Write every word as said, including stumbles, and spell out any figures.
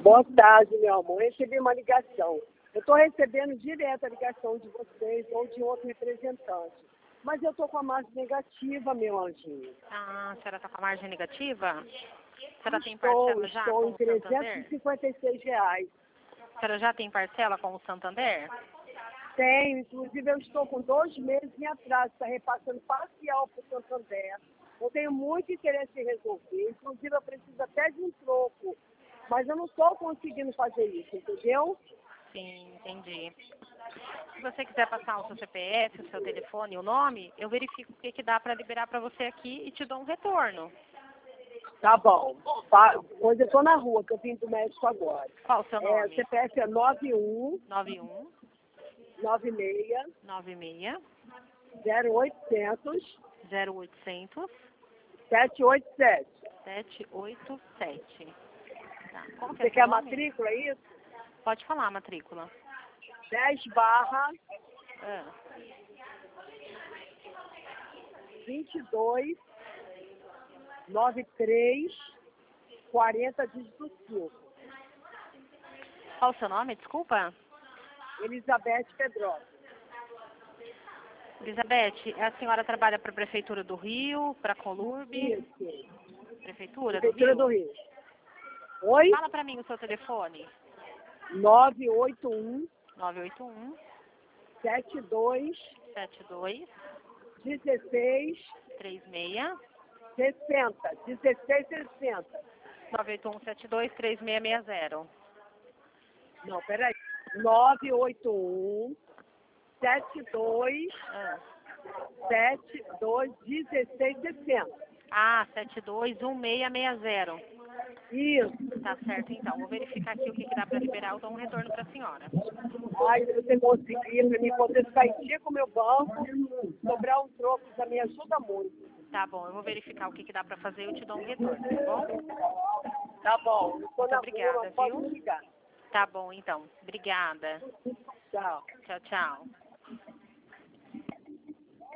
Boa tarde, meu amor. Eu recebi uma ligação. Eu estou recebendo direto a ligação de vocês ou de outro representante. Mas eu estou com a margem negativa, meu anjinho. Ah, a senhora está com a margem negativa? A senhora tem Estou, parcela já estou com em o trezentos Santander? e cinquenta e seis reais. A senhora já tem parcela com o Santander? Tenho, inclusive eu estou com dois meses em atraso, está repassando parcial para o Santander. Eu tenho muito interesse em resolver, inclusive eu preciso até de um troco, mas eu não estou conseguindo fazer isso, entendeu? Sim, entendi. Se você quiser passar o seu C P F, o seu telefone e o nome, eu verifico o que, que dá para liberar para você aqui e te dou um retorno. Tá bom. Pa- Pois eu estou na rua, que eu vim do médico agora. Qual o seu É, nome? o C P F é nove um nove um nove seis nove seis zero oitocentos zero oitocentos sete oito sete. sete oito sete. Tá. Qual que Você é quer a seu nome? matrícula, é isso? Pode falar a matrícula. dez barra Ah, vinte e dois noventa e três quarenta dígito cinco. qual o seu nome? Desculpa. Elizabeth Pedrosa. Elizabeth, a senhora trabalha para a Prefeitura do Rio, para a Colurb? Isso. Prefeitura, Prefeitura do do Rio? Rio. Oi? Fala para mim o seu telefone. nove oito um nove oito um sete dois sete dois dezesseis três seis sessenta. dezesseis sessenta. nove oito um sete dois três seis seis zero. Não, peraí. nove oito um sete dois Ah, sete dois dezesseis sessenta. ah sete dois um seis seis zero. Isso. Tá certo, então. Vou verificar aqui o que, que dá para liberar. Eu dou um retorno para a senhora. Ai, se você conseguir, para mim poder ficar em dia com o meu banco, sobrar um troco, já me ajuda muito. Tá bom, eu vou verificar o que, que dá para fazer e eu te dou um retorno, tá bom? Tá bom. Eu tô Muito na obrigada, rua, pode viu? me ligar. Tá bom, então. Obrigada. Tchau. Tchau, tchau.